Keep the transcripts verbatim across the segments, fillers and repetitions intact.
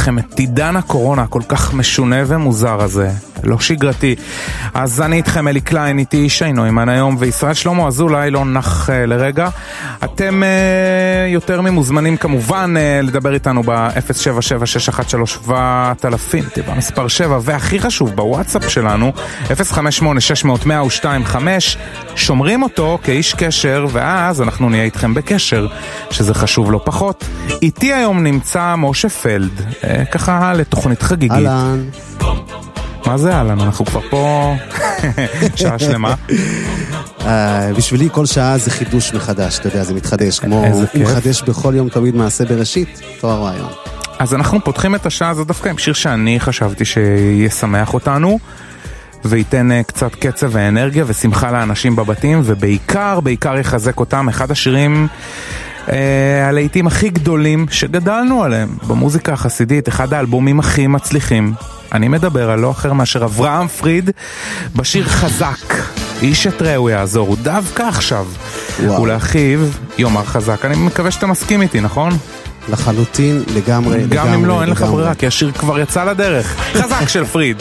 איתכם את עידן הקורונה כל כך משונה ומוזר הזה, לא שגרתי. אז אני איתכם, אלי קליין, איתי שיינו אימן היום, וישראל שלמה אזולאי לא נח uh, לרגע. אתם uh, יותר ממוזמנים כמובן uh, לדבר איתנו ב-אפס שבע שבע שש אחת שלוש שבע אלפים, טבע מספר שבע, והכי חשוב בוואטסאפ שלנו אפס חמש שמונה שש מאות מאה ושתיים חמש, שומרים אותו כאיש קשר, ואז אנחנו נהיה איתכם בקשר, שזה חשוב לא פחות. איתי היום נמצא משה פלד, אה, ככה לתוכנית חגיגית. אהלן. מה זה אהלן? אנחנו כבר פה שעה שלמה. בשבילי כל שעה זה חידוש מחדש, אתה יודע, זה מתחדש, כמו הוא מחדש בכל יום תמיד מעשה בראשית, תואר רעיון. אז אנחנו פותחים את השעה הזאת דווקא עם שיר שאני חשבתי שישמח אותנו, וייתן קצת קצב ואנרגיה ושמחה לאנשים בבתים, ובעיקר, בעיקר יחזק אותם. אחד השירים אה, הלהיטים הכי גדולים שגדלנו עליהם במוזיקה החסידית, אחד האלבומים הכי מצליחים. אני מדבר על לא אחר מאשר אברהם פריד בשיר חזק. איש את רעהו יעזור, הוא דווקא עכשיו. וואו. ולאחיו יאמר חזק. אני מקווה שאתה מסכים איתי, נכון? לחלוטין, לגמרי, גם לגמרי, אם לא, אין לך לגמרי. ברירה, כי השיר כבר יצא לדרך. חזק של פריד.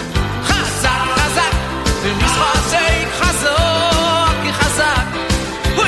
חזק,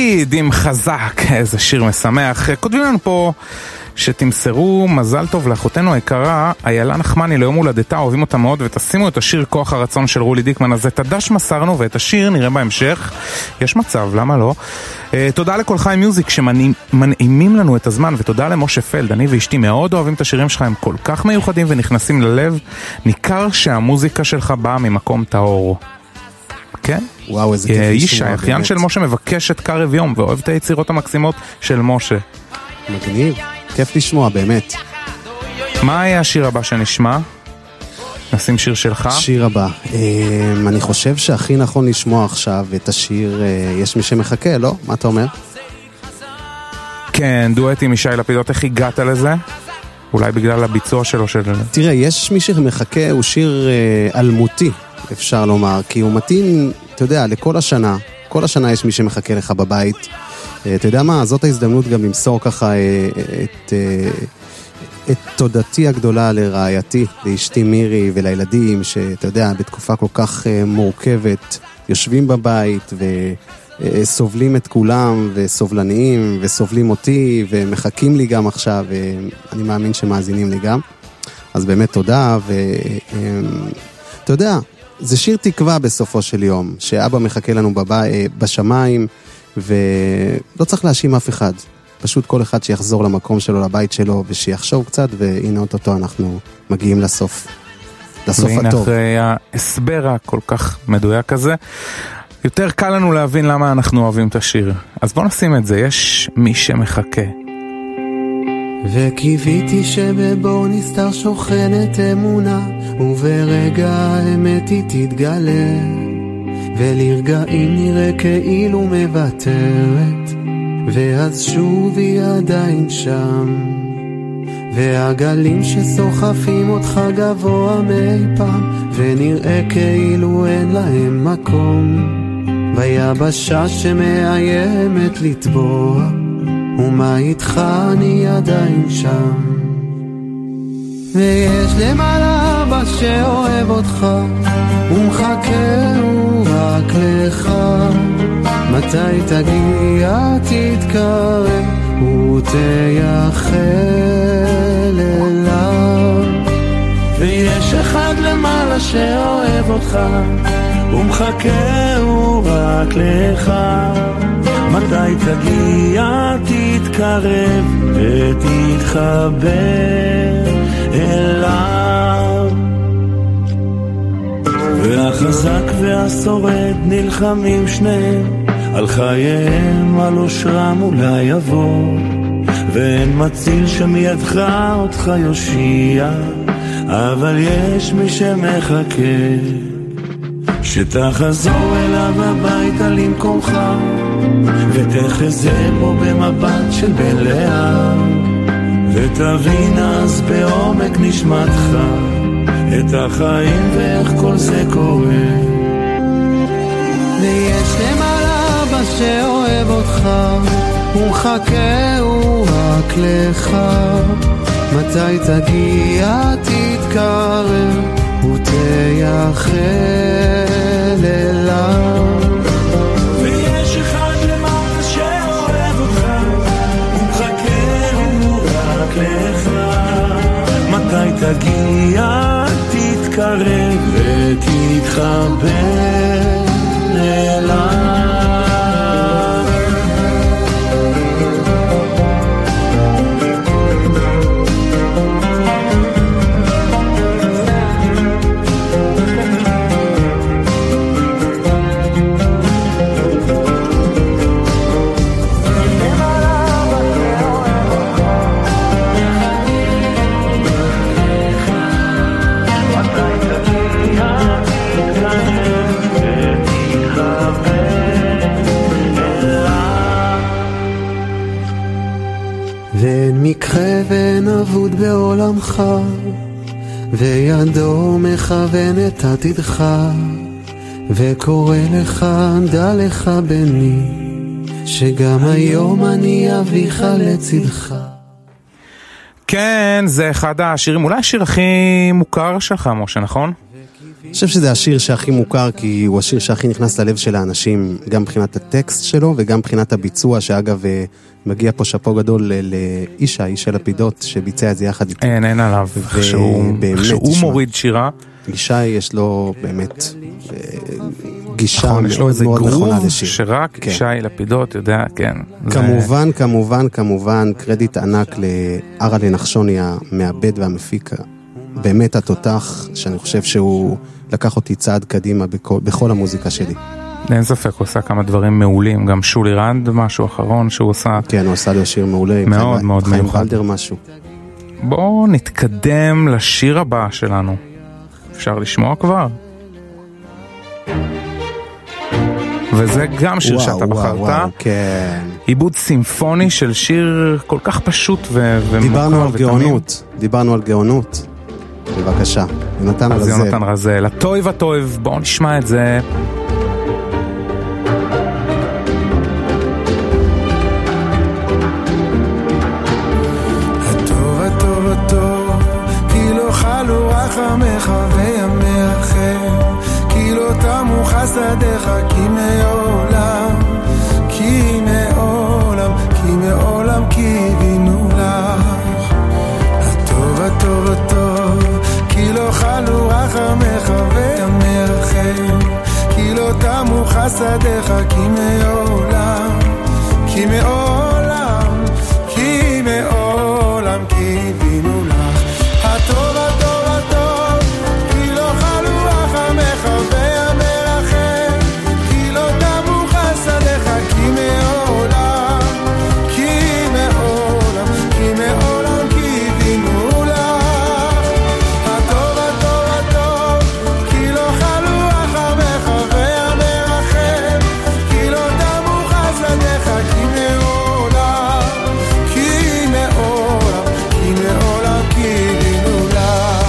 דוד עם חזק, איזה שיר משמח. כותבים לנו פה שתמסרו מזל טוב לאחותנו היקרה איילה נחמני ליום הולדתה, אוהבים אותה מאוד, ותשימו את השיר כוח הרצון של רולי דיקמן. אז את הדש מסרנו ואת השיר נראה בהמשך, יש מצב, למה לא? uh, תודה לכל חי מיוזיק שמנעימים לנו את הזמן, ותודה למשה פלד, אני ואשתי מאוד אוהבים את השירים שלך, הם כל כך מיוחדים ונכנסים ללב, ניכר שהמוזיקה שלך באה ממקום טהור. כן? וואו, איזה כיף לשמוע. אישה, אחיין של משה מבקש את קרב יום ואוהב את היצירות המקסימות של משה. מגניב, כיף לשמוע, באמת. מה היה השיר הבא שנשמע? נשים שיר שלך? שיר הבא. אני חושב שהכי נכון לשמוע עכשיו את השיר יש מי שמחכה, לא? מה אתה אומר? כן, דואט עם ישי לפידות, איך הגעת לזה? אולי בגלל הביצוע שלו של... תראה, יש מי שמחכה, הוא שיר אלמותי, אפשר לומר, כי הוא מתאים, אתה יודע, לכל השנה. כל השנה יש מי שמחכה לך בבית. אתה יודע מה? זאת ההזדמנות גם למסור ככה את, את תודתי הגדולה לרעייתי, לאשתי מירי ולילדים, שאתה יודע, בתקופה כל כך מורכבת, יושבים בבית וסובלים את כולם, וסובלניים, וסובלים אותי, ומחכים לי גם עכשיו, ואני מאמין שמאזינים לי גם. אז באמת תודה, ואתה יודע, זה שיר תקווה בסופו של יום, שאבא מחכה לנו בבית, בשמיים, ולא צריך להאשים אף אחד. פשוט כל אחד שיחזור למקום שלו, לבית שלו, ושיחשוב קצת, והנה אותו אנחנו מגיעים לסוף. לסוף והנה הטוב. אחרי ההסבר הכל כך מדויק הזה, יותר קל לנו להבין למה אנחנו אוהבים את השיר. אז בוא נשים את זה, יש מי שמחכה. וקיוויתי שבבור נסתר שוכנת אמונה, וברגע האמת היא תתגלה, ולרגעים נראה כאילו מבטרת, ואז שוב היא עדיין שם, והגלים שסוחפים אותך גבוה מאי פעם, ונראה כאילו אין להם מקום, ויבשה שמאיימת לטבוע, ומה איתך אני עדיין שם. ויש למעלה אבא שאוהב אותך, ומחכה הוא רק לך, מתי תגיע תתקרב ותייחל אליו. ויש אחד למעלה שאוהב אותך, ומחכה הוא רק לך, מתי תגיע תתקרב ותתחבר אליו. והחזק והשורד נלחמים שניהם על חייהם, על אושרם אולי יבוא, ואין מציל שמידך אותך יושיע, אבל יש מי שמחכה שתחזור אליו הביתה למקומך, ותחזה בו במבט של בן לאה, ותבין אז בעומק נשמתך את החיים ואיך כל זה קורה. ויש למעלה אבא שאוהב אותך, ומחכה הוא רק לך, מתי תגיע תתקרב ותייחל אליו. ויש אחד למעלה שאוהב אותך, ומחכה הוא רק לך, מתי תגיע תתקרב ותתחבר אליו. מקרה ואין אבוד בעולמך, וידו מכוון את עתידך, וקורא לך דע לך בני, שגם היום אני אביך לצדך. כן, זה אחד השירים, אולי השיר הכי מוכר שלך, משה, נכון? אני חושב שזה השיר שהכי מוכר, כי הוא השיר שהכי נכנס ללב של האנשים, גם מבחינת הטקסט שלו וגם מבחינת הביצוע, שאגב מגיע פה שפו גדול לאישה, אישה לפידות, שביצע את זה יחד איתי. אין, אין עליו, שהוא מוריד שירה. אישה יש לו באמת גישה נכון, יש לו איזה מאוד נכונה גרוב לשיר. שרק כן. אישה לפידות, יודע, כן. כמובן, זה... כמובן, כמובן, קרדיט ענק לארלה נחשוני, המעבד והמפיק, באמת התותח, שאני חושב שהוא לקח אותי צעד קדימה בכל, בכל המוזיקה שלי. אין ספק, הוא עושה כמה דברים מעולים, גם שולי רנד, משהו אחרון שהוא עושה. כן, הוא עשה לו שיר מעולה. מאוד חיים, מאוד חיים מיוחד. בלדר משהו. בואו נתקדם לשיר הבא שלנו. אפשר לשמוע כבר? וזה גם שיר וואו, שאתה וואו, בחרת. וואו, כן. עיבוד סימפוני של שיר כל כך פשוט ו- ומוכר דיברנו על ותמים. גאונות, דיברנו על גאונות. בבקשה, יונתן אז רזל. יונתן רזל, הטוב הטוב, בואו נשמע את זה. הטוב הטוב הטוב, כי לא חלו רחמך וימי אחר, כי לא תמו חסדיך, כי מעולם, כי מעולם, כי מעולם קיווינו לך. הטוב הטוב הטוב, כי לא חלו רחמך וימי אחר, כי לא תמו חסדיך, כי מעולם, כי מעולם, כי מעולם קיווינו לך. הטוב הטוב הטוב, כי לא חלו רחמך וימי אחר, כי לא תמו חסדיך, כי מעולם, כי מעולם, כי מעולם קיווינו לך. הטוב הטוב הטוב, כי לא חלו רחמך וימי אחר, כי לא תמו חסדיך, כי מעולם, כי מעולם, כי מעולם קיווינו לך.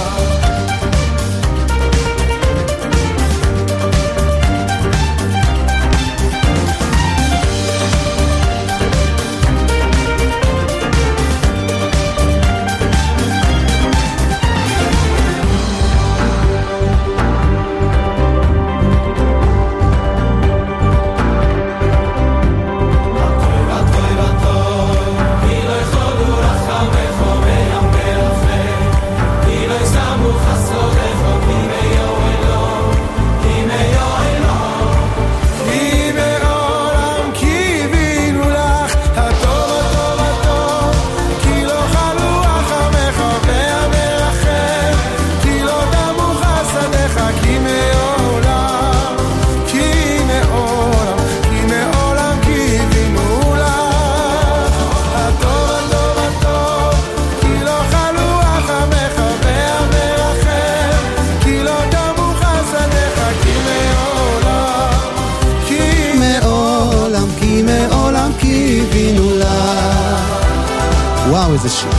כי מעולם קיווינו לך. הטוב הטוב הטוב, כי לא חלו רחמך וימי אחר, כי לא תמו חסדיך, כי מעולם, כי מעולם, כי מעולם קיווינו לך. הטוב הטוב הטוב, כי לא חלו רחמך וימי אחר, כי לא תמו חסדיך, כי מעולם, כי מעולם, כי מעולם קיווינו לך. וואו, איזה שיר.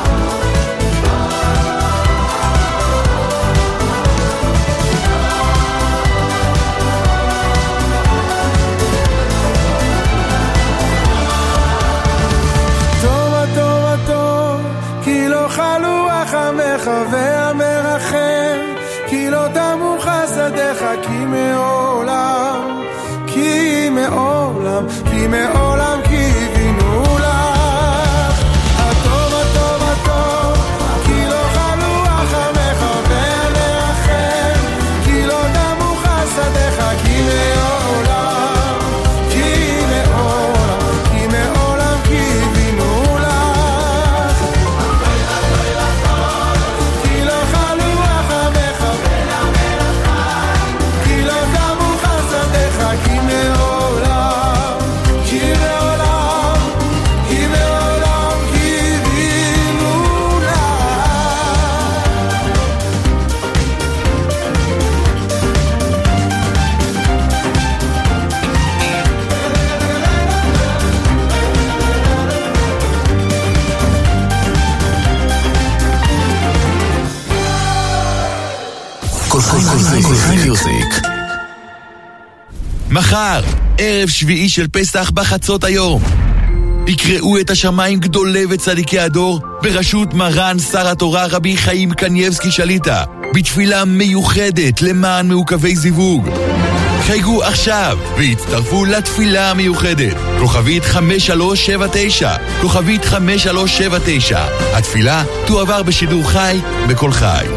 טוב הטוב הטוב, כי לא חלו רחמך והמרחם, כי לא תמו חסדיך, כי מעולם, כי מעולם, כי מעולם קיווינו לך. הטוב הטוב הטוב, כי לא חלו רחמך והמרחם, כי לא תמו חסדיך, כי מעולם, כי מעולם, כי מעולם קיווינו לך. כי לא חלו רחמך כי לא תמו חסדיך, כי מעולם, כי מעולם, כי מעולם קיווינו לך. כל חי מיוזיק. מחר, ערב שביעי של פסח בחצות היום. יקראו את השמיים גדולי וצדיקי הדור בראשות מרן שר התורה רבי חיים קניבסקי שליטה. בתפילה מיוחדת למען מעוכבי זיווג. חייגו עכשיו והצטרפו לתפילה המיוחדת. כוכבית חמש שלוש שבע תשע, כוכבית חמש שלוש שבע תשע. התפילה תועבר בשידור חי בכל חי.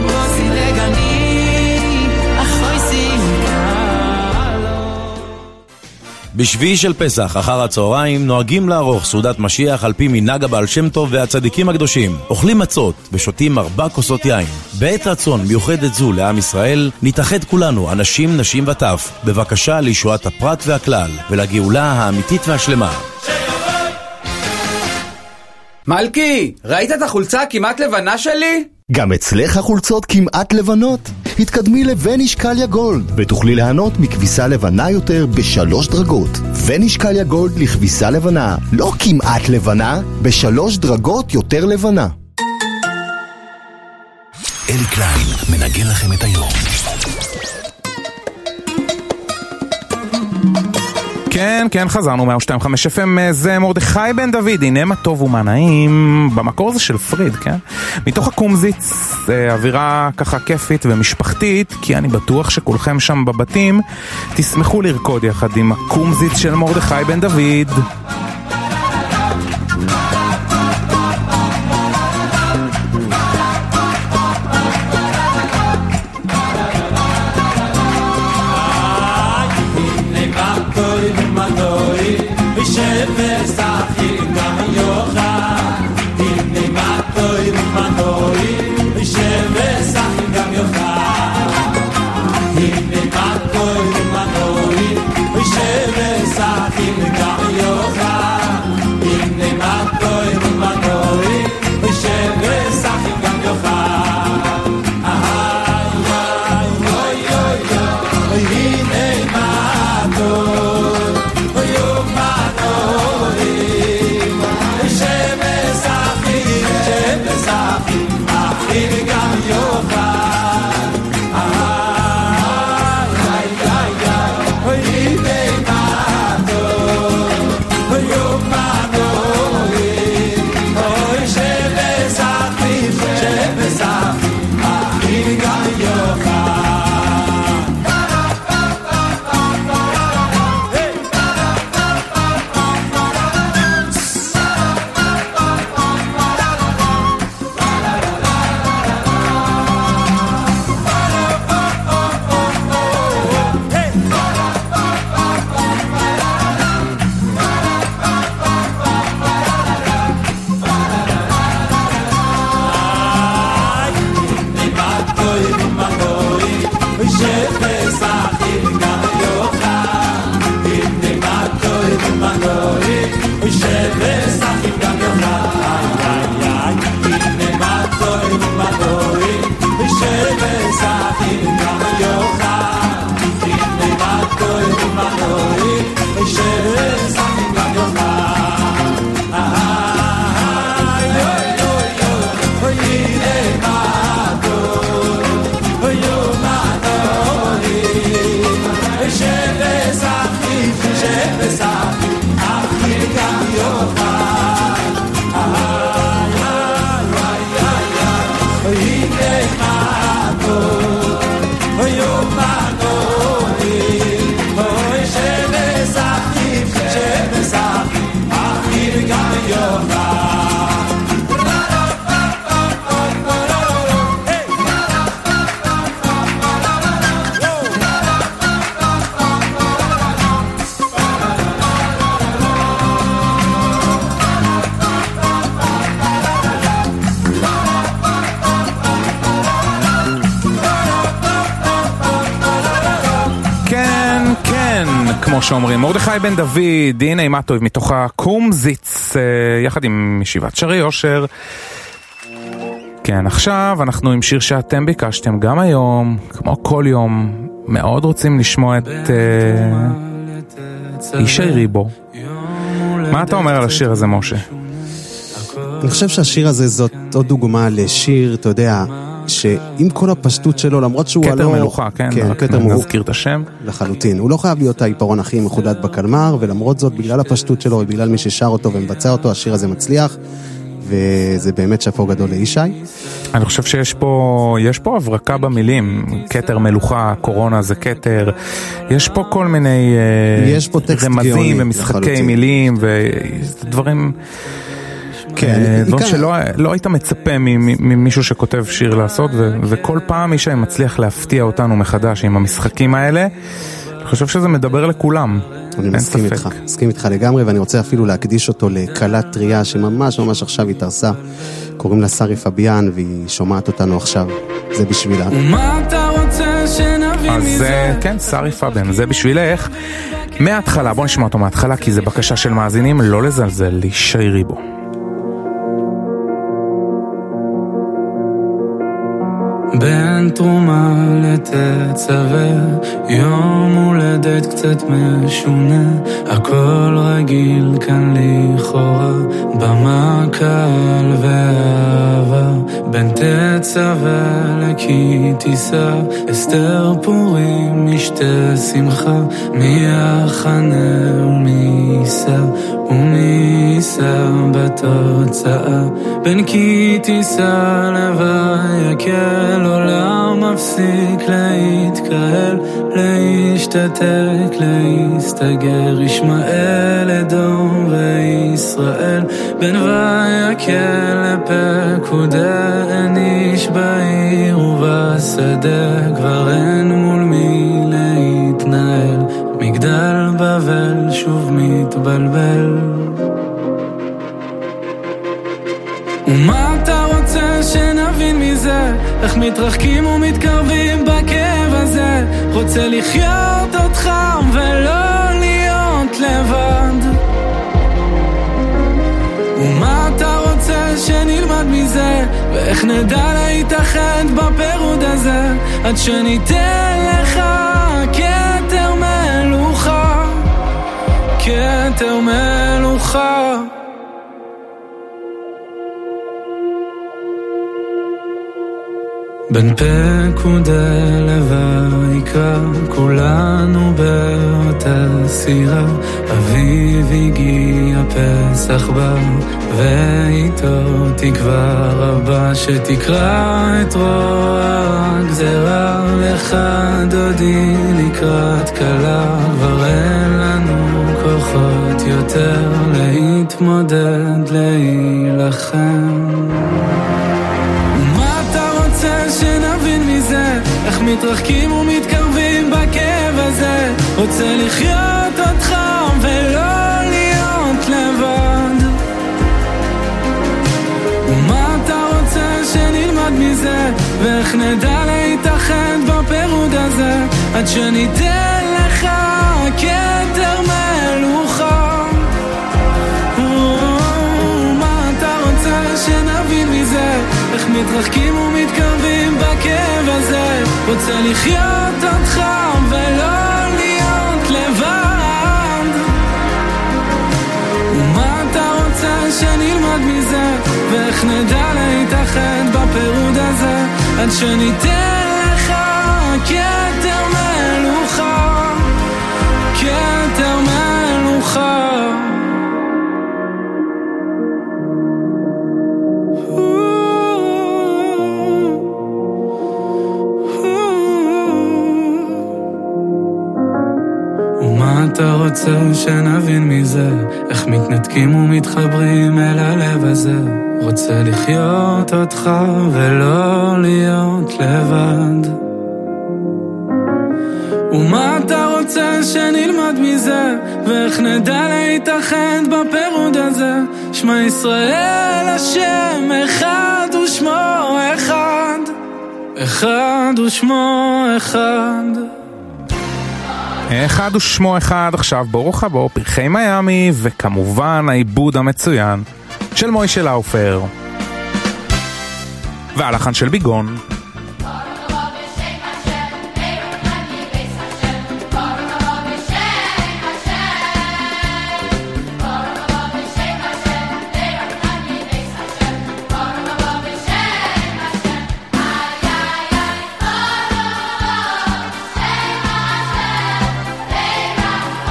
בשביעי של פסח, אחר הצהריים, נוהגים לערוך סעודת משיח על פי מנהג הבעל שם טוב והצדיקים הקדושים. אוכלים מצות ושותים ארבע כוסות יין. בעת רצון מיוחדת זו לעם ישראל, נתאחד כולנו, אנשים, נשים וטף, בבקשה לישועת הפרט והכלל, ולגאולה האמיתית והשלמה. מלכי, ראית את החולצה הכמעט לבנה שלי? גם אצלך החולצות כמעט לבנות? התקדמי לונישקליה גולד ותוכלי ליהנות מכביסה לבנה יותר בשלוש דרגות. ונישקליה גולד לכביסה לבנה, לא כמעט לבנה, בשלוש דרגות יותר לבנה. אלי קליין מנגן לכם את היום. כן, כן, חזרנו מאה שתיים חמש אף אם, זה מרדכי בן דוד, הנה מה טוב ומה נעים, במקור זה של פריד, כן? מתוך הקומזיץ, אווירה ככה כיפית ומשפחתית, כי אני בטוח שכולכם שם בבתים תשמחו לרקוד יחד עם הקומזיץ של מרדכי בן דוד. כמו שאומרים, מרדכי בן דוד, הנה עם טוב מתוך הקומזיץ, יחד עם ישיבת שרי אושר. כן, עכשיו אנחנו עם שיר שאתם ביקשתם גם היום, כמו כל יום, מאוד רוצים לשמוע את אישי ריבו. מה אתה אומר על השיר הזה, משה? אני חושב שהשיר הזה זאת עוד דוגמה לשיר, אתה יודע, שעם כל הפשטות שלו, למרות שהוא כתר לא... מלוכה, כן, כן, רק כתר מלוכה. נזכיר את השם. לחלוטין. הוא לא חייב להיות העיפרון הכי מחודד בקלמר, ולמרות זאת, בגלל הפשטות שלו, ובגלל מי ששר אותו ומבצע אותו, השיר הזה מצליח. וזה באמת שפו גדול לישי. אני חושב שיש פה, יש פה הברקה במילים, כתר מלוכה, קורונה זה כתר, יש פה כל מיני יש פה טקסט רמזים גאוני, ומשחקי לחלוטין. מילים ודברים, כן, דברים עיקר- שלא לא היית מצפה ממישהו שכותב שיר לעשות, ו- וכל פעם ישי מצליח להפתיע אותנו מחדש עם המשחקים האלה. אני חושב שזה מדבר לכולם. אני מסכים ספק. איתך, מסכים איתך לגמרי, ואני רוצה אפילו להקדיש אותו לקלת טריה שממש ממש עכשיו התארסה. קוראים לה שרי פביאן, והיא שומעת אותנו עכשיו. זה בשבילה. מה אתה רוצה שנבין אז מזה? כן, שרי פביאן, זה בשבילך. מההתחלה, בוא נשמע אותו מההתחלה, כי זה בקשה של מאזינים, לא לזלזל, להישארי בו. בין תרומה לתצווה, יום הולדת קצת משונה, הכל רגיל כאן לכאורה, במה קל ואהבה, בין תצווה לכי תיסע, אסתר פורים משתה שמחה, מי יחנה ומי יישא, ומי יישא בתוצאה, בין כי תיסע לבי יקל, עולם מפסיק להתקהל, להשתתק, להסתגר, ישמעאל, אדום וישראל, בין ויקל לפקודה, אין איש בעיר ובשדה, כבר אין מול מי להתנהל, מגדל בבל שוב מתבלבל. ומה אתה רוצה שנבין מזה? איך מתרחקים ומתקרבים בכאב הזה? רוצה לחיות אותך ולא להיות לבד. ומה אתה רוצה שנלמד מזה? ואיך נדע להתאחד בפירוד הזה? עד שניתן לך כתר מלוכה, כתר מלוכה. בין פקודה לויקרא, כולנו באותה סירה, אביב הגיע פסח בא, ואיתו תקווה רבה, שתקרא את רוע הגזרה, לך דודי לקראת קלה, כבר אין לנו כוחות יותר, להתמודד, להילחם. שנבין מזה, איך מתרחקים ומתקרבים בכאב הזה, רוצה לחיות אותך ולא להיות לבד. ומה אתה רוצה שנלמד מזה, ואיך נדע להתאחד בפירוד הזה, עד שניתן לך כתר מלוכה. ומה אתה רוצה שנבין מזה, איך מתרחקים ומתקרבים בכאב הזה, רוצה לחיות אותך ולא להיות לבד. ומה אתה רוצה שנלמד מזה, ואיך נדע להתאחד בפירוד הזה, עד שניתן לך כתר מלוכה, כתר מלוכה. אתה רוצה שנבין מזה, איך מתנתקים ומתחברים אל הלב הזה, רוצה לחיות אותך ולא להיות לבד. ומה אתה רוצה שנלמד מזה, ואיך נדע להתאחד בפירוד הזה, שמע ישראל השם אחד ושמו אחד, אחד ושמו אחד. אחד ושמו אחד, עכשיו ברוך הבא, פרחי מיאמי, וכמובן העיבוד המצוין של מוישה לאופר והלחן של ביגון.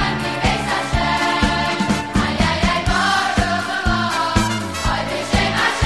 Shema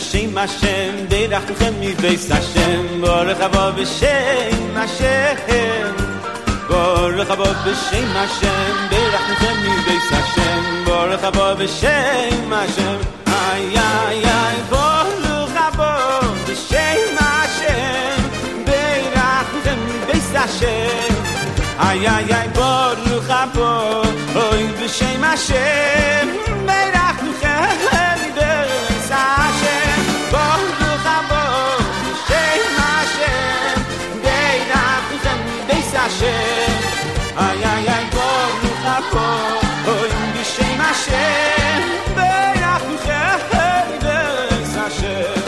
בשם השם, ברכתכם מבית השם, בורך הבא בשם השם, בורך הבא בשם השם, ברכתכם מבית השם, בורך הבא בשם השם, איי איי איי, בורך הבא בשם השם, ברכתכם מבית השם, איי איי איי, בורך הבא, אוי בשם השם, ברכתכם מבית השם, בורך הבא בשם השם, ברכתכם מבית השם, איי איי איי, בורך הבא, אוי בשם השם, ברכתכם מבית השם.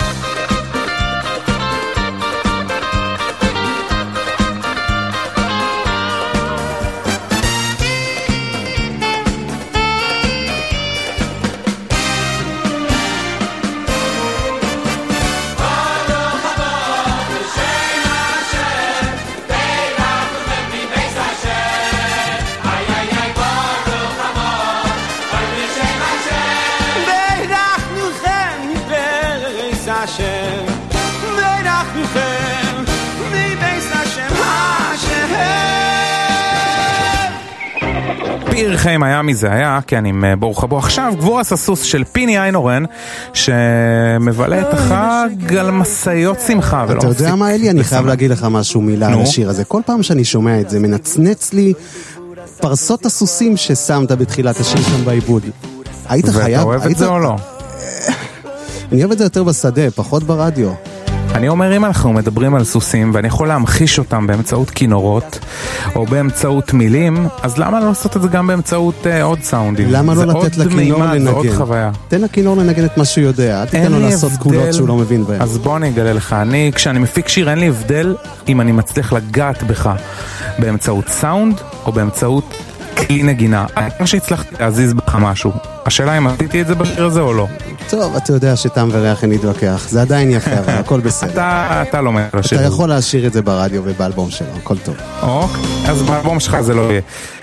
פיר חיים היה מזה היה, כן, עם ברוך הבא. עכשיו גבורס הסוס של פיני איינורן, שמבלה את החג על מסעיות שמחה. אתה יודע מה, אלי? אני חייב להגיד לך משהו, מילה על השיר הזה. כל פעם שאני שומע את זה, מנצנץ לי פרסות הסוסים ששמת בתחילת השיר שם בעיבוד. היית חייב... ואתה אוהב את זה או לא? אני אוהב את זה יותר בשדה, פחות ברדיו. אני אומר, אם אנחנו מדברים על סוסים ואני יכול להמחיש אותם באמצעות כינורות או באמצעות מילים, אז למה לא לעשות את זה גם באמצעות uh, עוד סאונדים? למה לא לתת לכינור לנגן? עוד חוויה. תן לכינור לנגן את מה שהוא יודע, אל תיתן לו לעשות קולות שהוא לא מבין בהם. אז בוא אני אגלה לך, אני, כשאני מפיק שיר, אין לי הבדל אם אני מצליח לגעת בך באמצעות סאונד או באמצעות כלי נגינה. אני חושב שהצלחתי להזיז בך משהו. השאלה אם עשיתי את זה בשיר הזה או לא. טוב, אתה יודע שטעם וריח אין להתווכח, זה עדיין יפה, אבל הכל בסדר. אתה, אתה לא אומר לשיר. אתה יכול להשאיר את זה ברדיו ובאלבום שלו, הכל טוב. אוקיי, אז באלבום שלך זה לא יהיה.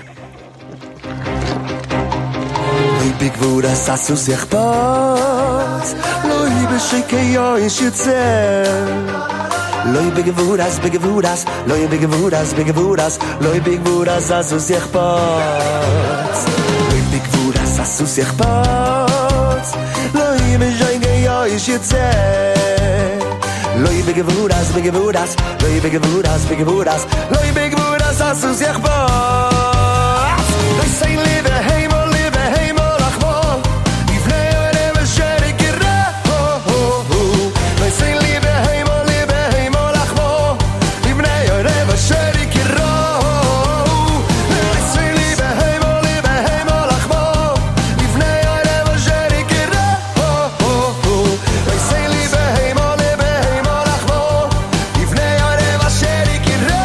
ליבי גבוד הססוס יחפוץ, לא בשקיו יש יוצר. לוי בגבורס, בגבורס, לוי בגבורס, בגבורס, לוי בגבורס הסוס יחפוץ. לוי בגבורס הסוס יחפוץ, לוי בשקיו יש יוצר. לוי בגבורס, בגבורס, לוי בגבורס, בגבורס, לוי בגבורס הסוס יחפוץ. They say live a hemo, live a hemo lachmo, לפני ערב אשר יקרה. They say live a hemo, live a hemo lachmo, לפני ערב אשר יקרה. They say live a hemo, live a hemo lachmo, לפני ערב אשר יקרה. They say live a hemo, live a hemo lachmo, לפני ערב אשר יקרה.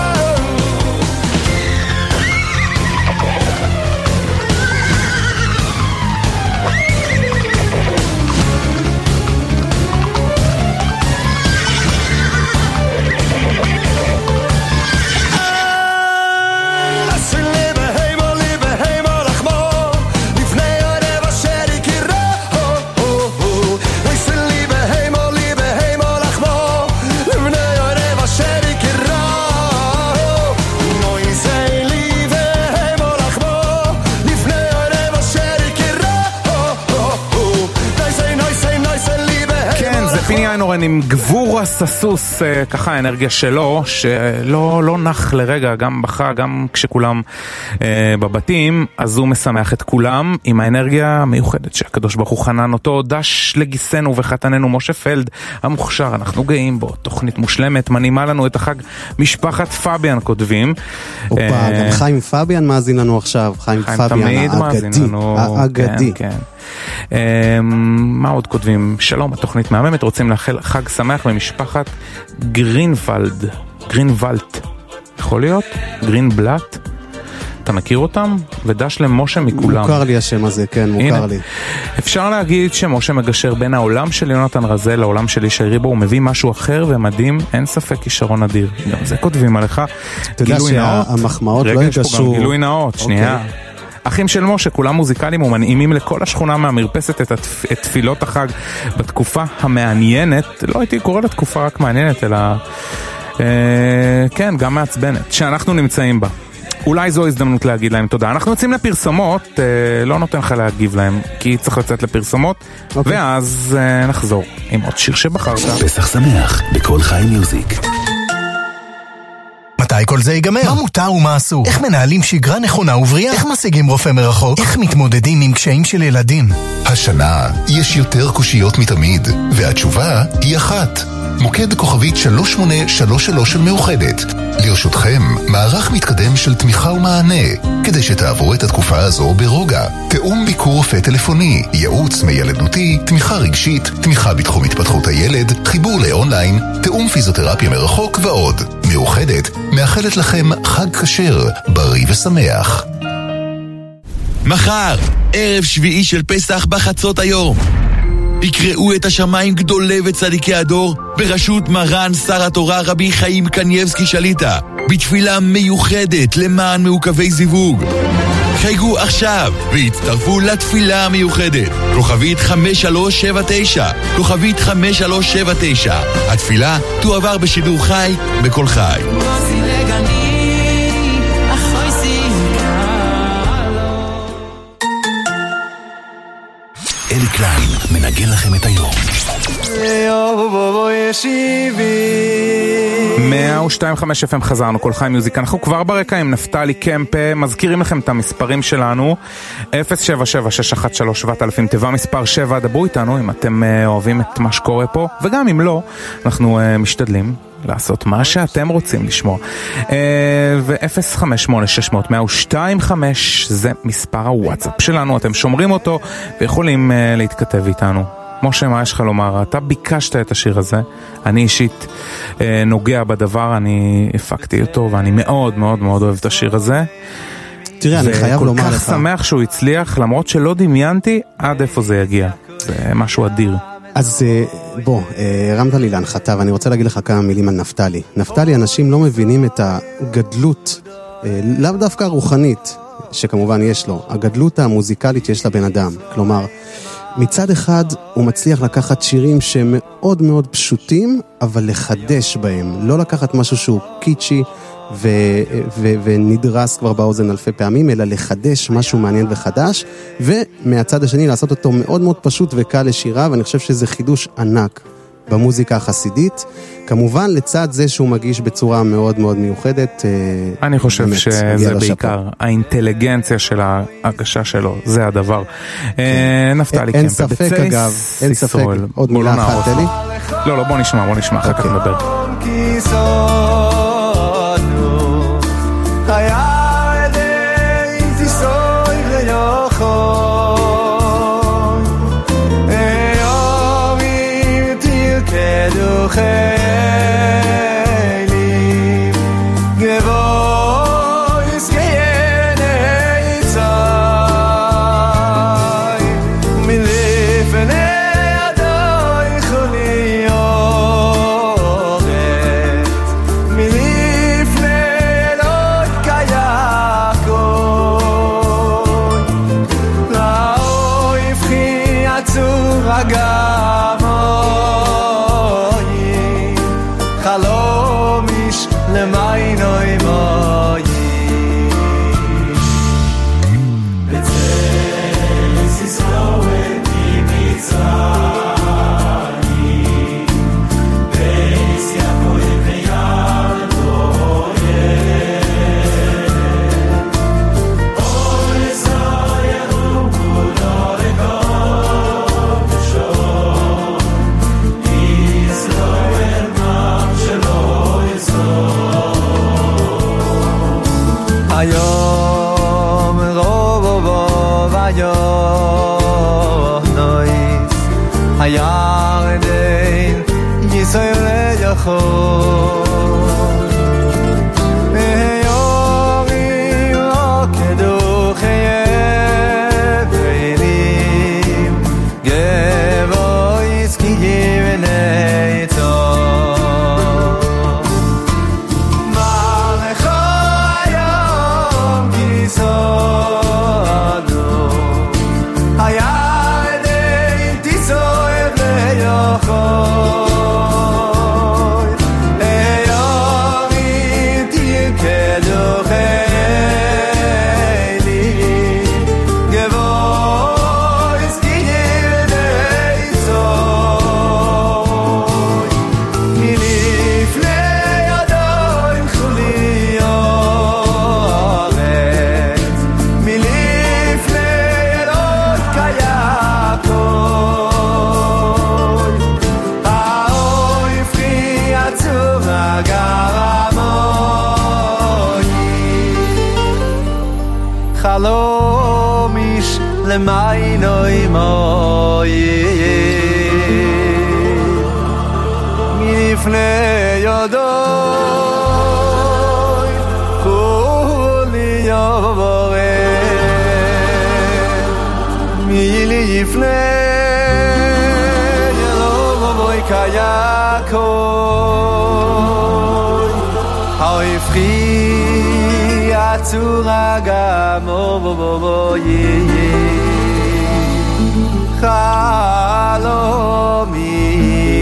פיני איינורן עם גבורס הסוס, ככה האנרגיה שלו, שלא לא נח לרגע, גם בכה, גם כשכולם אה, בבתים, אז הוא משמח את כולם עם האנרגיה המיוחדת שהקדוש ברוך הוא חנן אותו. דש לגיסנו וחתננו משה פלד המוכשר, אנחנו גאים בו, תוכנית מושלמת, מנימה לנו את החג. משפחת פביאן כותבים. אופה, אה, גם חיים פביאן מאזין לנו עכשיו, חיים, חיים פביאן האגדי, האגדי. כן, כן. מה עוד כותבים? שלום, התוכנית מהממת, רוצים לאחל חג שמח למשפחת גרינפלד, גרינוולט, יכול להיות? גרינבלט, אתה מכיר אותם? ודש למשה מכולם. מוכר לי השם הזה, כן, מוכר הנה, לי. אפשר להגיד שמשה מגשר בין העולם של יונתן רזל לעולם של ישי ריבו, הוא מביא משהו אחר ומדהים, אין ספק כישרון אדיר. גם זה כותבים עליך. אתה יודע שהמחמאות לא יגשו. גילוי נאות, שנייה. אחים של משה, כולם מוזיקליים ומנעימים לכל השכונה מהמרפסת את, התפ... את תפילות החג בתקופה המעניינת, לא הייתי קורא לתקופה רק מעניינת, אלא אה, כן, גם מעצבנת, שאנחנו נמצאים בה. אולי זו הזדמנות להגיד להם תודה. אנחנו יוצאים לפרסומות, אה, לא נותן לך להגיב להם, כי צריך לצאת לפרסומות, okay. ואז אה, נחזור עם עוד שיר שבחרת. פסח שמח, בכל חי מיוזיק. מתי כל זה ייגמר? מה מותר ומה אסור? איך מנהלים שגרה נכונה ובריאה? איך משיגים רופא מרחוק? איך מתמודדים עם קשיים של ילדים? השנה יש יותר קושיות מתמיד, והתשובה היא אחת. מוקד כוכבית שלוש שמונה שלוש שלוש של מאוחדת. לרשותכם, מערך מתקדם של תמיכה ומענה, כדי שתעברו את התקופה הזו ברוגע. תאום ביקור רופא טלפוני, ייעוץ מילדותי, תמיכה רגשית, תמיכה בתחום התפתחות הילד, חיבור לאונליין, תאום פיזיותרפיה מרחוק ועוד. מאוחדת מאחלת לכם חג כשר, בריא ושמח. מחר, ערב שביעי של פסח בחצות היום. יקראו את השמיים גדולי וצדיקי הדור בראשות מרן שר התורה רבי חיים קניבסקי שליטה בתפילה מיוחדת למען מעוכבי זיווג. חייגו עכשיו והצטרפו לתפילה המיוחדת. כוכבית חמש שלוש שבע תשע, כוכבית חמש שלוש שבע תשע. התפילה תועבר בשידור חי בכל חי. אלי קליין מנגן לכם את היום. מאה ושתיים נקודה חמש אף אם חזרנו, כל חי מיוזיק. אנחנו כבר ברקע עם נפתלי קמפה, מזכירים לכם את המספרים שלנו אפס שבע שבע שש אחת שלוש שבע אלפים, תיבה מספר שבע, דברו איתנו אם אתם אוהבים את מה שקורה פה, וגם אם לא, אנחנו משתדלים לעשות מה שאתם רוצים לשמוע. ו-אפס חמש שמונה שש מאות מאה ושתיים חמש זה מספר הוואטסאפ שלנו, אתם שומרים אותו ויכולים להתכתב איתנו. משה, מה יש לך לומר? אתה ביקשת את השיר הזה, אני אישית נוגע בדבר, אני הפקתי אותו ואני מאוד מאוד מאוד אוהב את השיר הזה. תראה, אני חייב לומר לך, וכל כך שמח שהוא הצליח, למרות שלא דמיינתי עד איפה זה יגיע. זה משהו אדיר. אז בוא, הרמת לי להנחתה, ואני רוצה להגיד לך כמה מילים על נפתלי. נפתלי, אנשים לא מבינים את הגדלות, לאו דווקא רוחנית, שכמובן יש לו, הגדלות המוזיקלית שיש לבן אדם. כלומר, מצד אחד הוא מצליח לקחת שירים שמאוד מאוד פשוטים, אבל לחדש בהם. לא לקחת משהו שהוא קיצ'י ו- ו- ונדרס כבר באוזן אלפי פעמים, אלא לחדש משהו מעניין וחדש, ומהצד השני לעשות אותו מאוד מאוד פשוט וקל לשירה, ואני חושב שזה חידוש ענק במוזיקה החסידית. כמובן לצד זה שהוא מגיש בצורה מאוד מאוד מיוחדת. אני חושב שזה בעיקר האינטליגנציה של ההגשה שלו, זה הדבר. נפתלי קמפה, אין ספק אגב, אין ספק. עוד מילה אחת אלי? לא, לא, בוא נשמע, בוא נשמע, אחר כך נדבר. Oh למענו עמוי מלפני יודוי כולי יבורך מלפני יבואי כיעקב ההפכי הצורה גם ובואי חלומי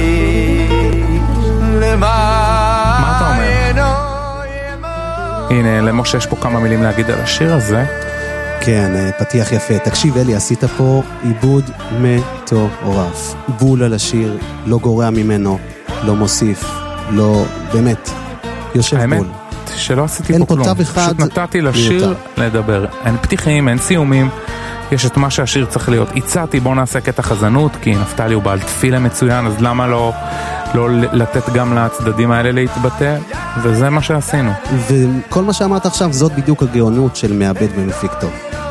מה אתה אומר? הנה, למשה יש פה כמה מילים להגיד על השיר הזה. כן, פתיח יפה. תקשיב אלי, עשית פה עיבוד מטורף. בול על השיר, לא גורע ממנו, לא מוסיף, לא, באמת, יושב האמת, בול. שלא עשיתי פה כלום. פשוט נתתי לשיר לדבר. אין פתיחים, אין סיומים. יש את מה שהשיר צריך להיות. הצעתי, בוא נעשה קטע חזנות, כי נפתלי הוא בעל תפילה מצוין, אז למה לא, לא לתת גם לצדדים האלה להתבטא? וזה מה שעשינו. וכל מה שאמרת עכשיו, זאת בדיוק הגאונות של מעבד ומפיק טוב.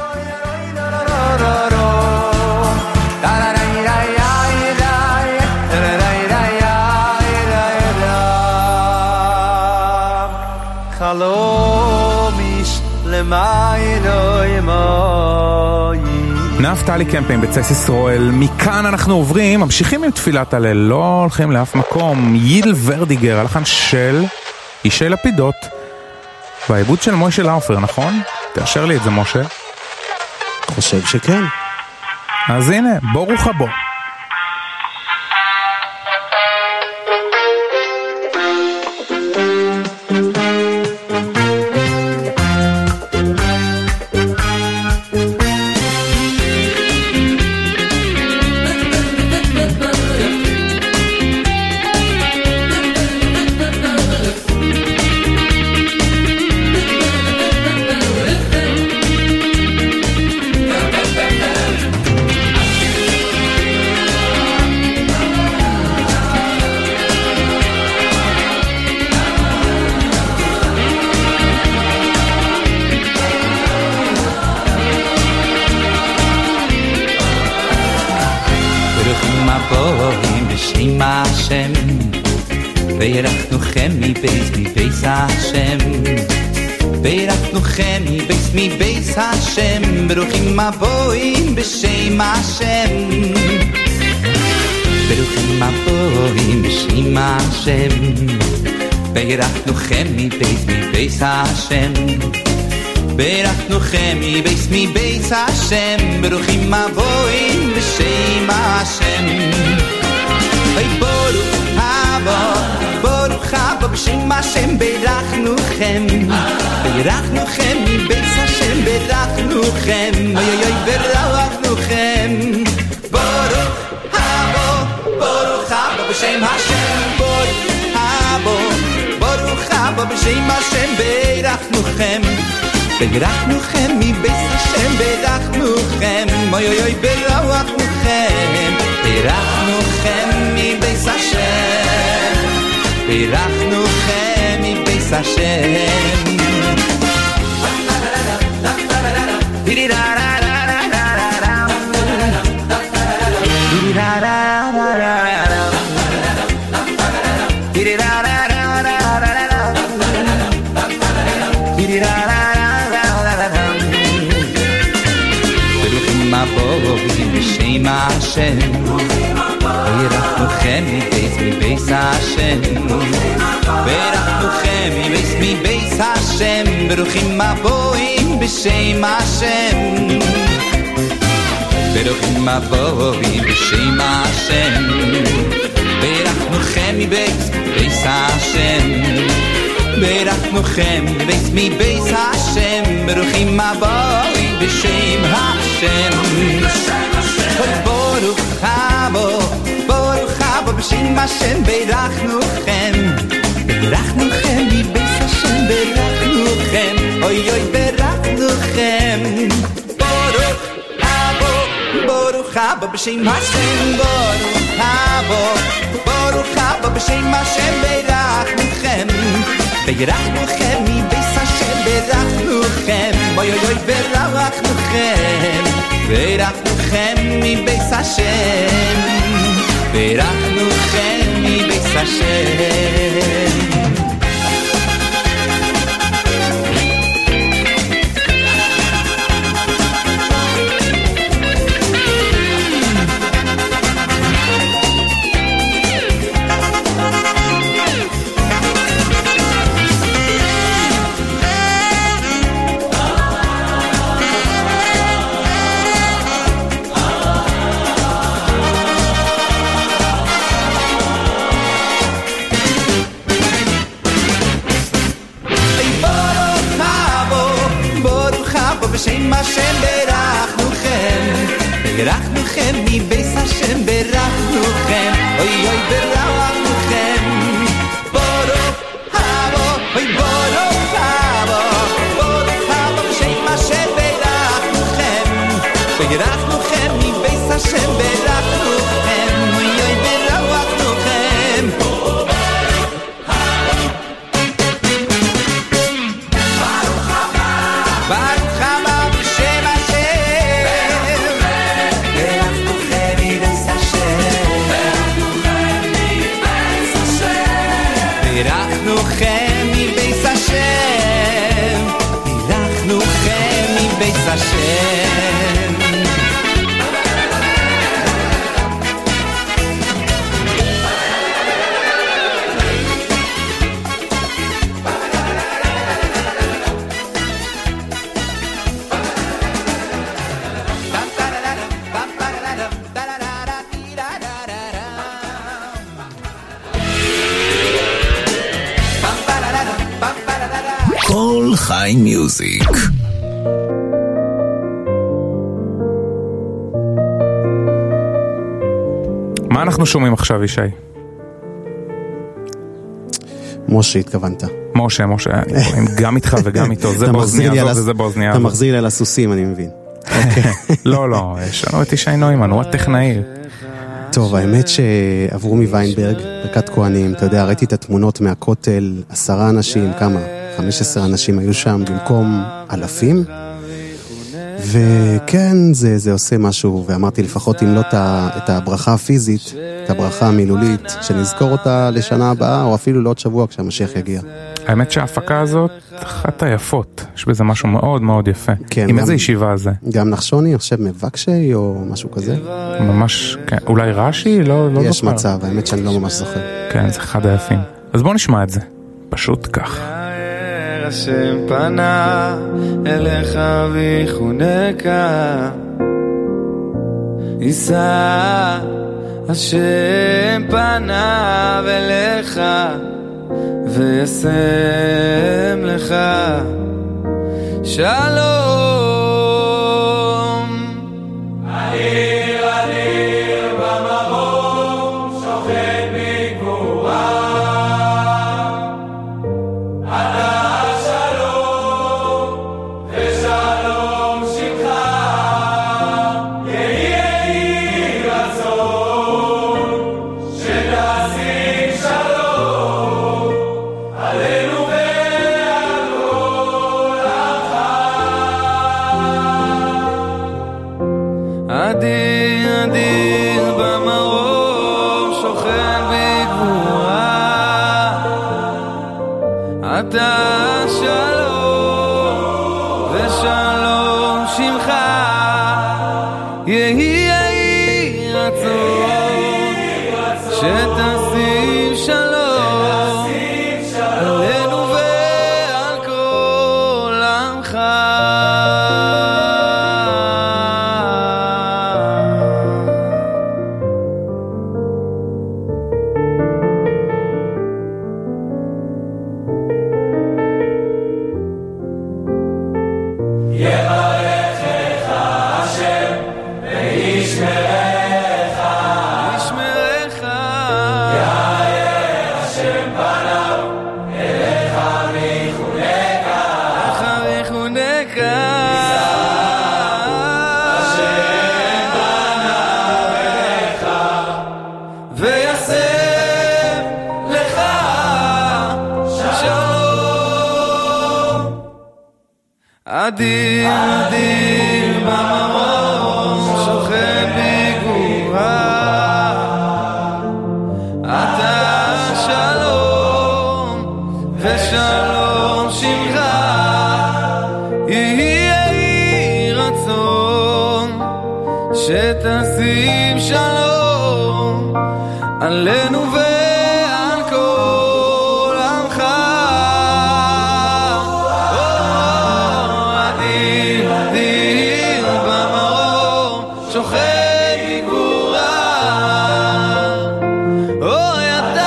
חלומיש למענו ימוי. נפתלי קמפיין בצס ישראל. מכאן אנחנו עוברים, ממשיכים עם תפילת הלל, לא הולכים לאף מקום. יידל ורדיגר, הלחן של אישי לפידות והעיבוד של מוישה לאופר, נכון? תאשר לי את זה משה. חושב שכן. אז הנה, ברוך הבא. בירכנוכם מבייס מבייס השם בירכנוכם מבייס מבייס השם ברוכים הבאים בשם השם ברוכים הבאים בשם השם בירכנוכם מבייס מבייס השם בירכנוכם מבייס מבייס השם ברוכים הבאים בשם השם ברוך הבא ברוך הבא בשם השם בירכנוכם בירכנוכם מבייס השם בירכנוכם אוי אוי אוי בירכנוכם ברוך הבא ברוך הבא בשם השם ברוך הבא ברוך הבא בשם השם בירכנוכם בירכנוכם מבייס השם בירכנוכם אוי אוי אוי בירכנוכם בירכנוכם מבייס השם בירכנוכם מבייס השם ברוכים הבאים בשם השם בירכנוכם מבייס מבייס השם בירכנוכם מבייס מבייס השם ברוכים הבאים בשם השם ברוכים הבאים בשם השם בירכנוכם מבייס מבייס השם בירכנוכם מבייס מבייס השם ברוכים הבאים בשם השם ברוך הבא ברוך הבא בשם השם בירכנוכם בירכנוכם מבייס השם בירכנוכם אוי אוי בירכנוכם ברוך הבא ברוך הבא בשם השם ברוך הבא ברוך הבא בשם השם בירכנוכם בירכנוכם מבייס השם בירכנוכם בואי אוי אוי ברכנוכם ברכנוכם מבייס השם ברכנוכם מבייס השם בשם השם ברכנוכם ברכנוכם מבייס השם ברכנוכם אוי אוי ברכנוכם ברוך הבא אוי ברוך הבא ברוך הבא בשם השם ברכנוכם ברכנוכם מבייס השם ברכנוכם אוי אוי ברכנוכם השם כל חי מיוזיק. מה אנחנו שומעים עכשיו, ישי? משה, התכוונת. משה, משה, גם איתך וגם איתו, זה באוזניה הזאת וזה באוזניה הזאת. אתה מחזיר לי על הסוסים, אני מבין. לא, לא, יש לנו את ישי נוימן, הוא הטכנאי. טוב, האמת שעברו מוויינברג, ברכת כהנים, אתה יודע, ראיתי את התמונות מהכותל, עשרה אנשים, כמה? חמש עשרה אנשים היו שם במקום אלפים, וכן, זה, זה עושה משהו, ואמרתי לפחות אם לא את הברכה הפיזית, את הברכה המילולית, שנזכור אותה לשנה הבאה, או אפילו לעוד שבוע כשהמשיח יגיע. האמת שההפקה הזאת, אחת היפות, יש בזה משהו מאוד מאוד יפה. כן, עם איזה ישיבה זה? גם נחשוני, אני חושב מבקשי, או משהו כזה. ממש, כן, אולי רש"י? לא, לא יש זוכר. מצב, האמת שאני לא ממש זוכר. כן, זה אחד היפים. אז בוא נשמע את זה, פשוט כך. השם פנה אליך ויחונקה יישא השם פנה אליך וישם לך שלום אדיר אדיר במרום שוכן בגבורה אתה שלום ושלום שמך יהי יהי רצון שתשים שלום עלינו ועל כל עמך אדיר אדיר במרום שוכן בגבורה אתה שלום ושלום שמך יהיה יהי רצון שתשים שלום עלינו ועל כל עמך אדיר אדיר במרום שוכן בגבורה אוי אתה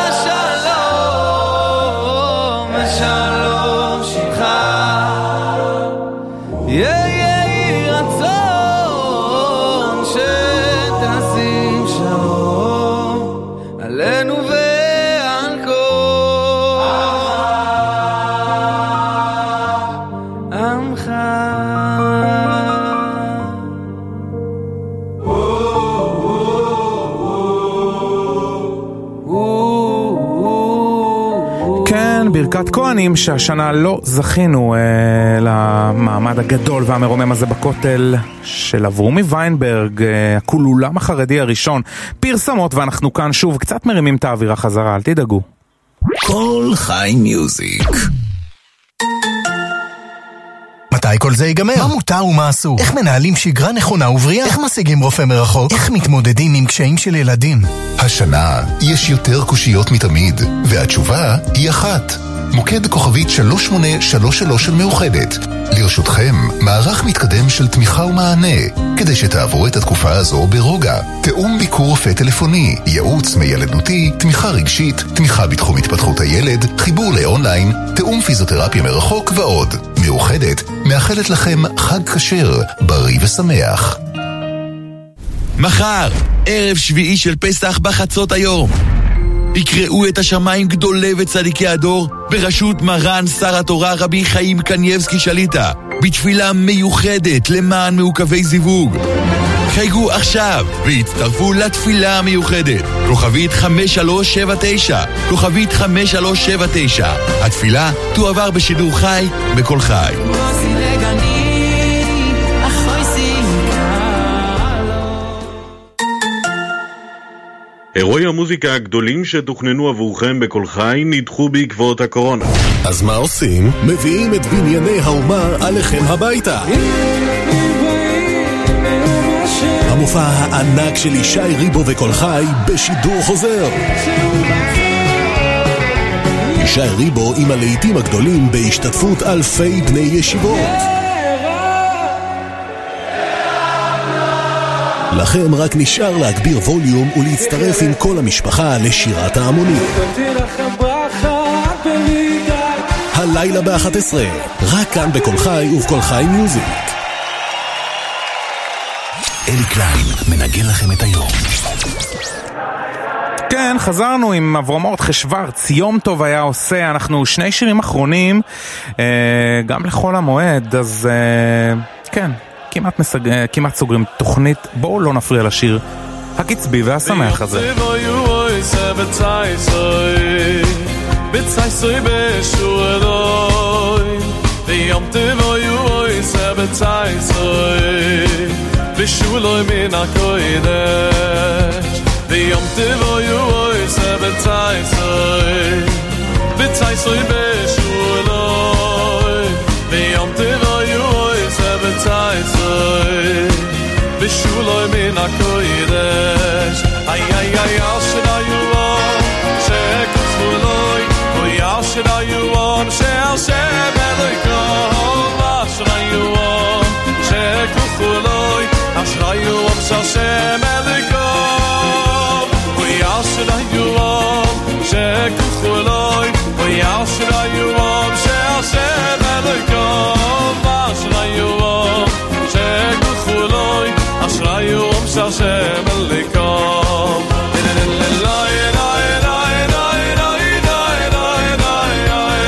שלום ושלום שמך יהי רצון שתשים שלום עלינו ועל כל עמך. כן, ברכת כהנים שהשנה לא זכינו אה, למעמד הגדול והמרומם הזה בכותל של אברומי ויינברג, אה, הכולולם החרדי הראשון. פרסמות ואנחנו כאן שוב קצת מרימים את האווירה חזרה, אל תדאגו. כל חי מיוזיק. מתי כל זה ייגמר? מה מותר ומה אסור? איך מנהלים שגרה נכונה ובריאה? איך משיגים רופא מרחוק? איך מתמודדים עם קשיים של ילדים? השנה יש יותר קושיות מתמיד, והתשובה היא אחת. מוקד כוכבית שלוש שמונה שלוש שלוש של מאוחדת. לרשותכם, מערך מתקדם של תמיכה ומענה, כדי שתעברו את התקופה הזו ברוגע. תאום ביקור רופא טלפוני, ייעוץ מילדותי, תמיכה רגשית, תמיכה בתחום התפתחות הילד, חיבור לאונליין, תאום פיזיותרפיה מרחוק ועוד. מאוחדת מאחלת לכם חג כשר, בריא ושמח. מחר, ערב שביעי של פסח בחצות היום. יקראו את השמיים גדולי וצדיקי הדור בראשות מרן שר התורה רבי חיים קנייבסקי שליטה בתפילה מיוחדת למען מעוכבי זיווג. חייגו עכשיו והצטרפו לתפילה המיוחדת. כוכבית חמש שלוש שבע תשע, כוכבית חמש שלוש שבע תשע. התפילה תועבר בשידור חי בכל חי. אירועי המוזיקה הגדולים שתוכננו עבורכם בכל חי נדחו בעקבות הקורונה. אז מה עושים? מביאים את בנייני האומה עליכם הביתה. המופע הענק של ישי ריבו וכל חי בשידור חוזר. ישי ריבו עם הלהיטים הגדולים בהשתתפות אלפי בני ישיבות. לכם רק נשאר להגביר ווליום ולהצטרף עם כל המשפחה לשירת ההמונים. הלילה ב-אחת עשרה, רק כאן בכל חי ובכל חי מיוזיק. אלי קליין מנגן לכם את היום. כן, חזרנו עם אברמות חשוורץ, יום טוב היה עושה. אנחנו שני שירים אחרונים גם לחול המועד, אז כן, כמעט, מסג... כמעט סוגרים תוכנית. בואו לא נפריע לשיר הקצבי והשמח הזה. בצייסוי בשורדוי ויום תבואי בצייסוי בשולוי מן הקוידש ויום תבואי בצייסוי בצייסוי בשורדוי ויום תבואי בצייסוי בשולוי מן הקוידש איי איי איי שדאיו שכחולוי should I you on shall share belko should I you on shekuloy should I you on shall share belko we all should I you on shekuloy we all should I you on shall share belko should I you on shekuloy should I you on shall share belko la la la la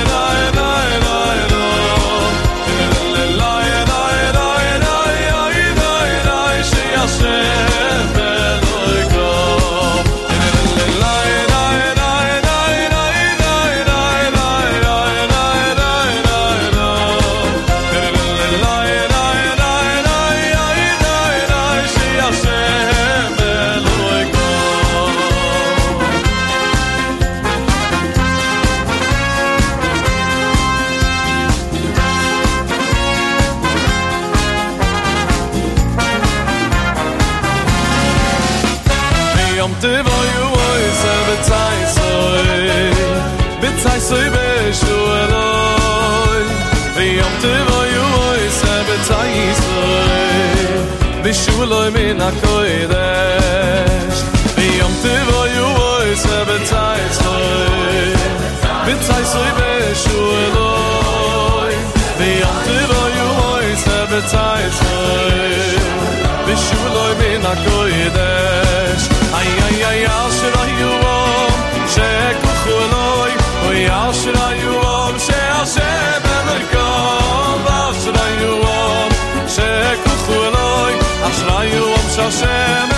תבואו עושה בצייסוי בצייסוי בשו אלוי ויום תבואו עושה בצייסוי בשו אלוי מן הקודש ויום תבואו עושה בצייסוי בצייסוי בשו אלוי ויום תבואו עושה בצייסוי בשו אלוי מן הקודש ay ay ay ashrayuom shekukholoy oy ashrayuom she'ashem elkom ashrayuom shekukholoy ashrayuom she'ashem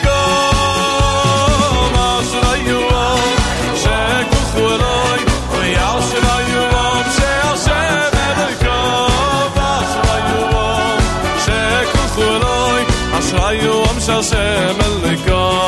elkom ashrayuom shekukholoy oy ashrayuom she'ashem elkom ashrayuom shekukholoy ashrayuom she'ashem elkom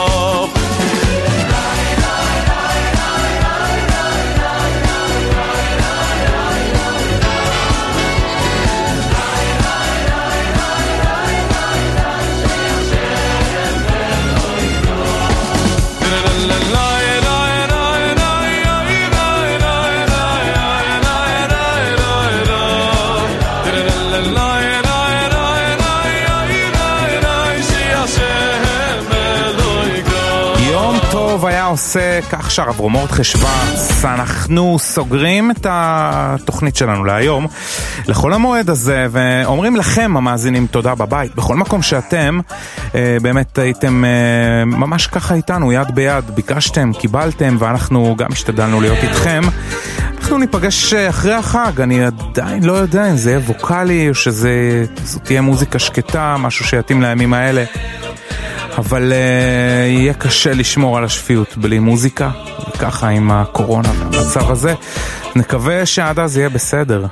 היה עושה כך שהרב רומורט חשבץ, אנחנו סוגרים את התוכנית שלנו להיום לכל המועד הזה, ואומרים לכם המאזינים תודה בבית בכל מקום שאתם אה, באמת הייתם אה, ממש ככה איתנו יד ביד, ביקשתם, קיבלתם, ואנחנו גם השתדלנו להיות איתכם. אנחנו ניפגש אחרי החג, אני עדיין לא יודע אם זה יהיה ווקלי או שזה תהיה מוזיקה שקטה, משהו שיתאים לימים האלה, אבל uh, יהיה קשה לשמור על השפיות בלי מוזיקה, וככה עם הקורונה והמצב הזה. נקווה שעד אז יהיה בסדר.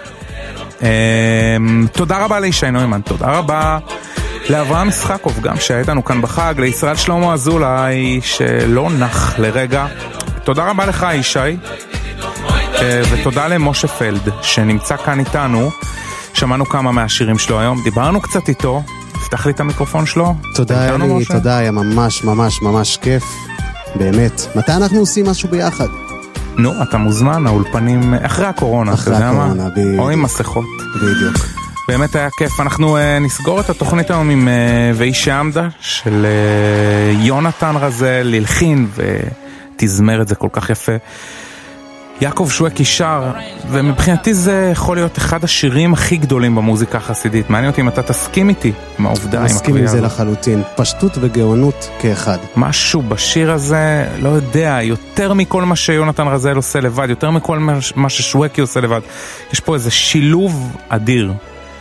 Uh, תודה רבה לישי נוימן, תודה רבה לאברהם משחקוב, גם שהייתנו כאן בחג, לישראל שלמה אזולאי שלא נח לרגע. תודה רבה לך ישי, uh, ותודה למשה פלד שנמצא כאן איתנו. שמענו כמה מהשירים שלו היום, דיברנו קצת איתו. פתח לי את המיקרופון שלו. תודה אלי, תודה, היה ממש ממש ממש כיף, באמת. מתי אנחנו עושים משהו ביחד? נו, אתה מוזמן, האולפנים אחרי הקורונה, אחרי הקורונה, בדיוק. או עם מסכות. בדיוק. באמת היה כיף. אנחנו uh, נסגור את התוכנית היום עם uh, ואיש שעמדה של uh, יונתן רזל, ללחין ותזמר את זה כל כך יפה. יעקב שווקי שר, ומבחינתי זה יכול להיות אחד השירים הכי גדולים במוזיקה החסידית. מעניין אותי אם אתה תסכים איתי עם העובדה. מסכים עם זה לחלוטין, פשטות וגאונות כאחד. משהו בשיר הזה, לא יודע, יותר מכל מה שיונתן רזל עושה לבד, יותר מכל מה ששווקי עושה לבד, יש פה איזה שילוב אדיר.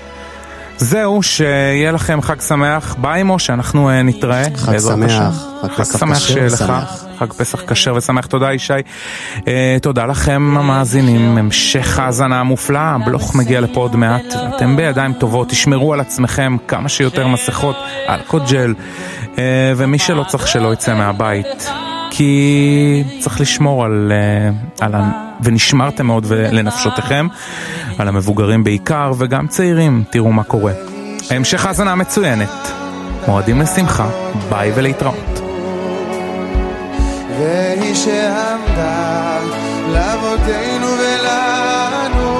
זהו, שיהיה לכם חג שמח. ביי משה, אנחנו uh, נתראה. חג שמח. חג שמח שלך. חג פסח כשר ושמח. תודה ישי. Uh, תודה לכם המאזינים. המשך האזנה המופלאה. הבלוך מגיע לפה עוד מעט. אתם בידיים טובות. תשמרו על עצמכם כמה שיותר מסכות. אלכוהול ג'ל. Uh, ומי שלא צריך שלא יצא מהבית. כי צריך לשמור על, uh, על ה... ונשמרתם מאוד לנפשותיכם, על המבוגרים בעיקר וגם צעירים. תראו מה קורה. המשך האזנה מצוינת. מועדים לשמחה. ביי ולהתראות. והיא שעמדה לאבותינו ולנו,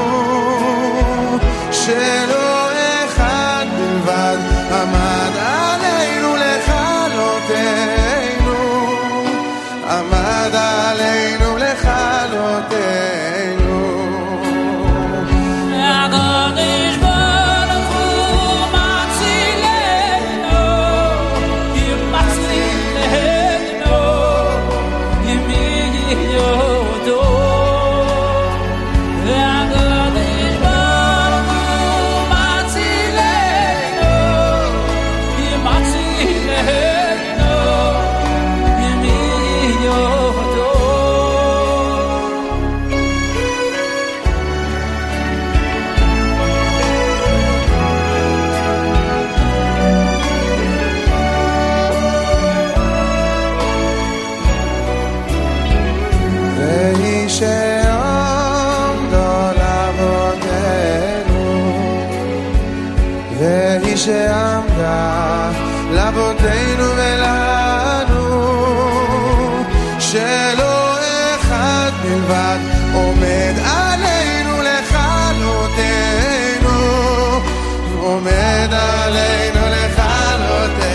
שלא אחד בלבד עמד עלינו לכלותנו, עמד עלינו לכלותנו. שעמדה לאבותינו ולנו, בלבד עומד עלינו לכלותנו, עומד עלינו לכלותנו.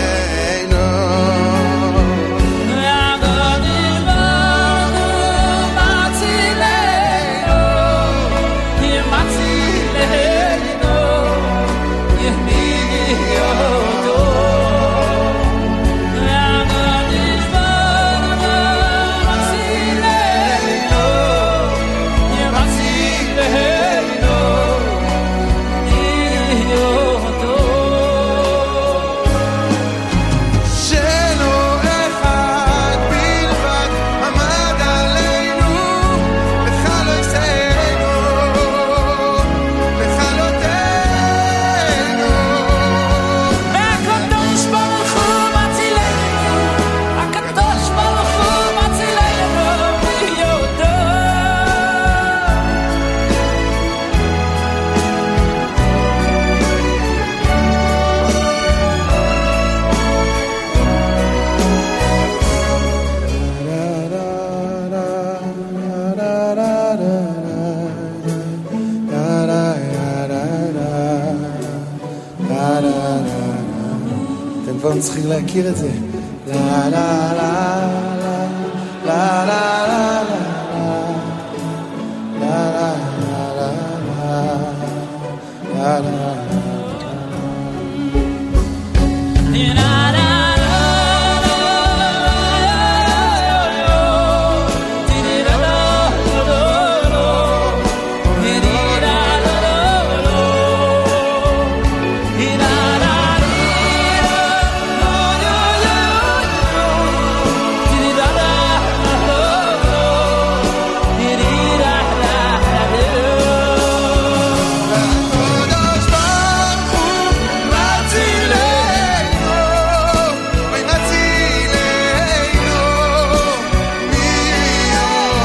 צריכים להכיר את זה. לה לה לה לה לה לה